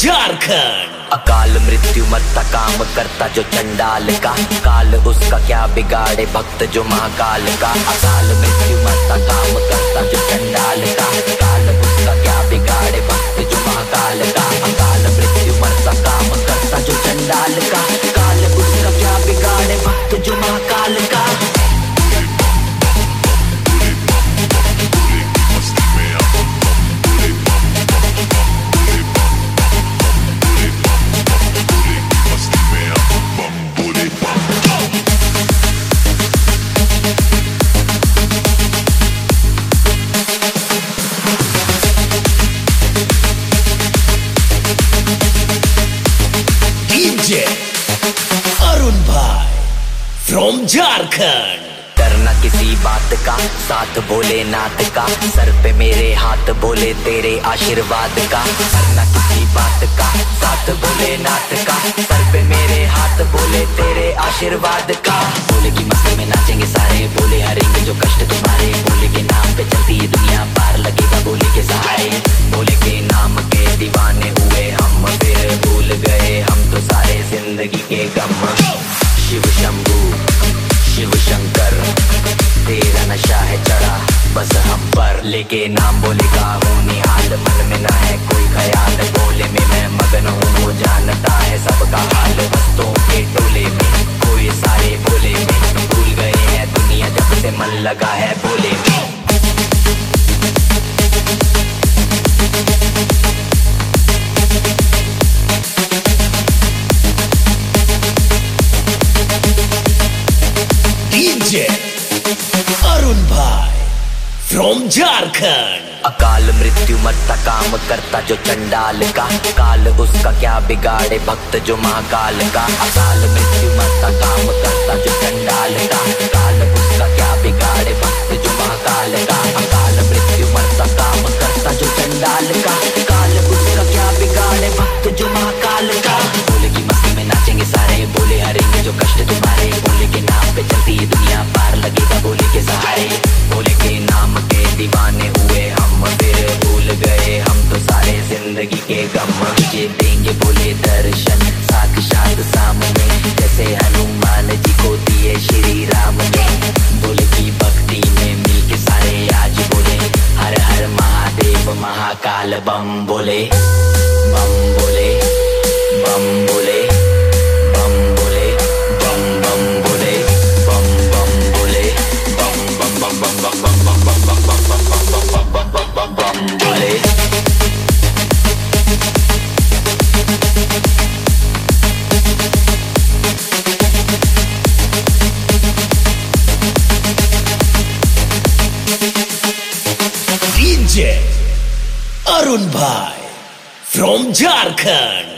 झारखंड। अकाल मृत्यु मरता काम करता जो चंडाल का, काल उसका क्या बिगाड़े भक्त जो महाकाल का। अकाल मृत्यु मरता काम करता जो चंडाल का, काल उसका क्या बिगाड़े भक्त जो महाकाल का। अकाल मृत्यु मरता काम करता जो चंडाल का, काल उसका क्या बिगाड़े भक्त जो महाकाल का। अरुण भाई फ्रॉम झारखंड। करना किसी बात का साथ भोलेनाथ का, सर पे मेरे हाथ बोले तेरे आशीर्वाद का। करना किसी बात का साथ भोलेनाथ का, सर पे मेरे हाथ बोले तेरे आशीर्वाद का। बोले की मस्ती में नाचेंगे सारे, बोले हरेंगे जो कष्ट तुम्हारे। बोले के नाम पे चलती है दुनिया, पार लगेगा बोले के सहारे। बोले के नाम के दीवाने हुए हम, फिर भूल गए हम तो सारे जिंदगी के गम। शिव शंभू शिव शंकर तेरा नशा है चढ़ा बस हम पर। लेके नाम बोले का हूँ निहाल, मन में ना है कोई ख्याल। बोले में मैं मगन हूँ, वो जानता है सबका हाल। हंसों के टोले में कोई सारे बोले में, भूल गए हैं दुनिया जब से मन लगा है बोले में। अरुण भाई फ्रॉम झारखंड। अकाल मृत्यु मरता काम करता जो चंडाल का, काल उसका क्या बिगाड़े भक्त जो महाकाल का। अकाल मृत्यु मरता काम करता जो चंडाल का, काल उसका क्या बिगाड़े भक्त जो महाकाल का। अकाल मृत्यु मरता काम करता जो चंडाल का, काल उसका क्या बिगाड़े भक्त जो महाकाल का। बोले की मस्ती में नाचेंगे सारे, बोले हरेंगे जो कष्ट तुम्हारे। बोले के नाम पे चलती है दुनिया, पार लगेगा बोले के सहारे। बोले के नाम के दीवाने हुए हम, फिर भूल गए हम तो सारे जिंदगी के गम। तुझे देंगे बोले दर्शन साक्षात सामने, जैसे हनुमान जी को दिए श्री राम ने। बोले की भक्ति में मिलके सारे आज बोले हर हर महादेव महाकाल बम बोले। बम बोले बम बोले बम बोले बम बम बोले बम बम बोले बम बम बम बम बम बम बम बम बम बम बम बम बम बोले। डीजे अरुण भाई फ्रॉम झारखंड।